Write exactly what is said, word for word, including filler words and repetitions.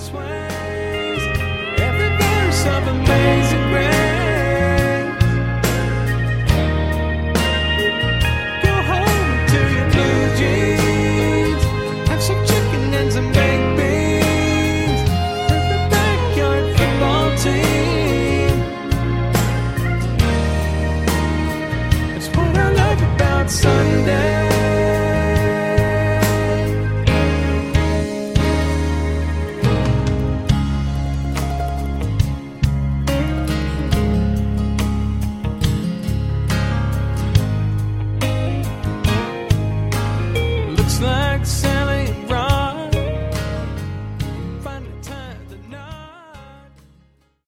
swings, every verse of Amazing Grace. Go home to your blue jeans, have some chicken and some baked beans, with the backyard football team. It's what I love about Sunday.